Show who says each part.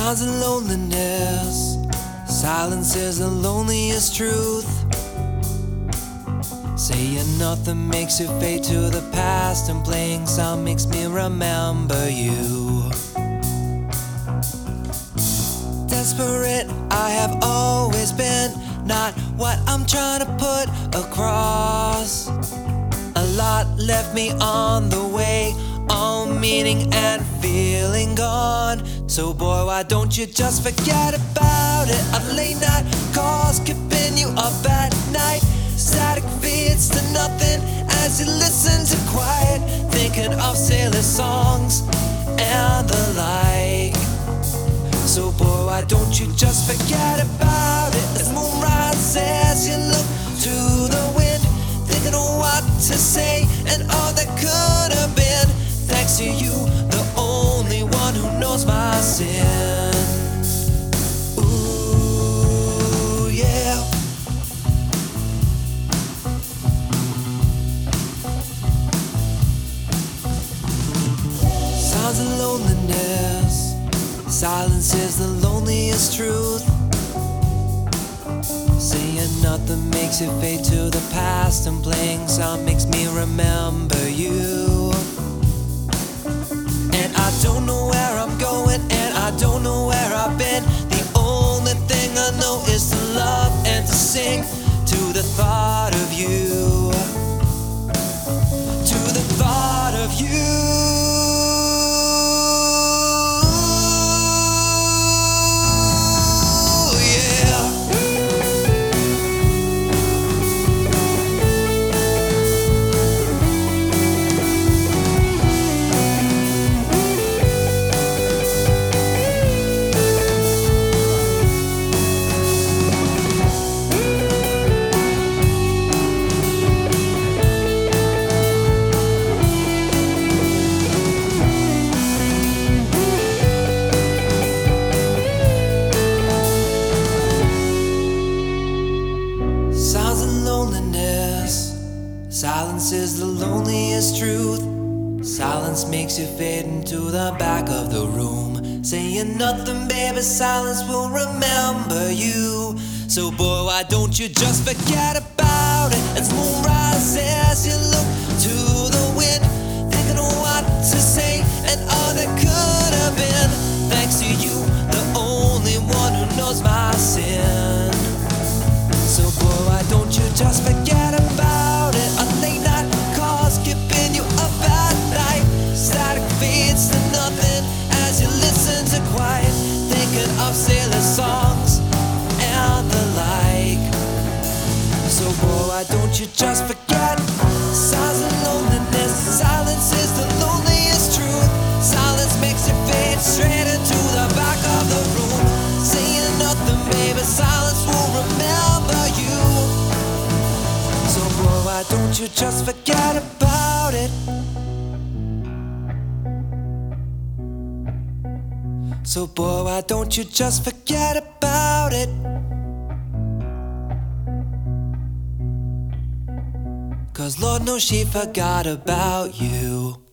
Speaker 1: Sounds of loneliness. Silence is the loneliest truth. Saying nothing makes you fade to the past, and playing sound makes me remember you. Desperate I have always been, not what I'm trying to put across. A lot left me on the way, all meaning and feeling gone. So boy, why don't you just forget about it? Of late night calls keeping you up at night. Static feeds to nothing as you listen to quiet, thinking of silly songs and the like. So boy, why don't you just forget about it? As moon rises, you look to the wind, thinking of what to say and all that could have been. Thanks to you, the only one who knows my sin. Ooh, yeah. Sounds of loneliness. Silence is the loneliest truth. Saying nothing makes you fade to the past, and playing sound makes me remember you. And I don't know where I'm going, and I don't know where I've been. The only thing I know is to love and to sing to the thought of you. To the thought of you. Silence is the loneliest truth. Silence makes you fade into the back of the room. Saying nothing, baby, silence will remember you. So boy, why don't you just forget about it? As moon rises, you look to the wind, thinking of what to say and all that could have been. Thanks to you, the only one who knows my sin. So boy, why don't you just forget about it? A late night calls keeping you up at night. Static feeds to nothing as you listen to quiet, thinking of silly songs and the like. So boy, why don't you just forget? Sounds of loneliness. Silence is the loneliest truth. Silence makes you fade straight into the back of the room. Saying nothing, baby, silence will remember you. So boy, why don't you just forget about it? So boy, why don't you just forget about it? 'Cause Lord knows she forgot about you.